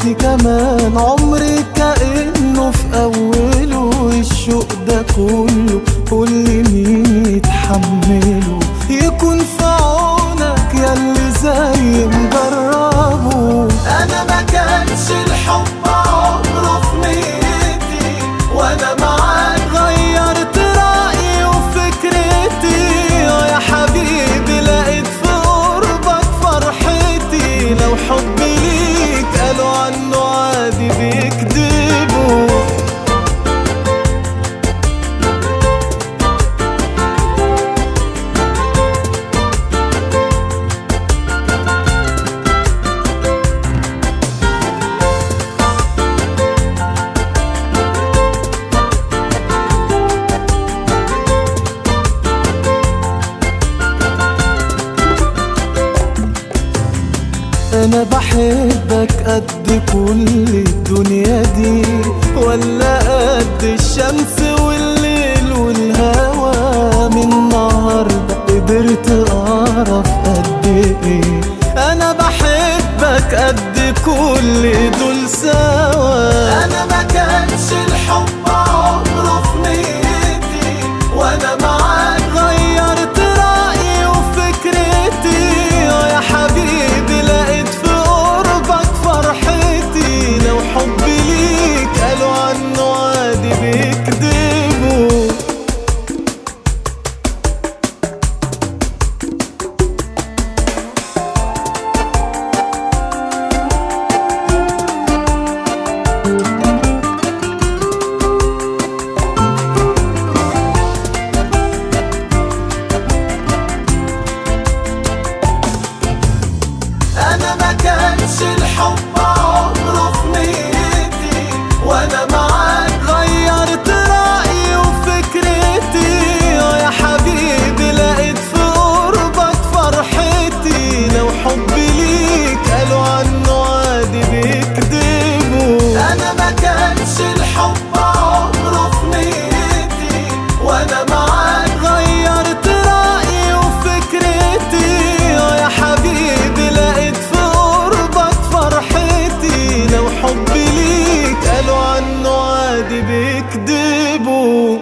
دلوقتي كمان عمري كأنه في أوله، الشوق ده كله كل مين يتحمله؟ يكون في عونك ياللي زي مجربه. أنا ما كانش الحب عمره في نيتي، وأنا معاك غيرت رأيي وفكرتي. يا حبيبي لقيت في قربك فرحتي، لو حبي ليك قالوا عنه عادي بيكدبوا. أنا بحبك قد كل الدنيا دي، ولا قد الشمس والليل والهوى؟ من النهاردة قدرت أعرف قد إيه أنا بحبك قد كل دول سوا. أنا ما كانش الحب عمره في نيتي، وأنا معاك غيرت رأيي وفكرتي. يا حبيبي لقيت في قربك فرحتي، لو حبي ليك قالوا عنه عادي بيكدبوا. أنا ما كانش الحب عمره في نيتي، وأنا معاك غيرت رأيي وفكرتي. يا حبيبي لقيت في قربك فرحتي، لو حبي ليك قالوا عنه عادي بيكدبوا. أنا ما كانش الحب عمره في نيتي، وأنا معاك غيرت رأيي وفكرتي. يا حبيبي لقيت في قربك فرحتي، لو حبي ليك قالوا عنه عادي بيكدبوا.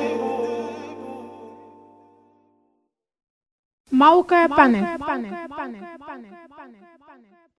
موقع بانل.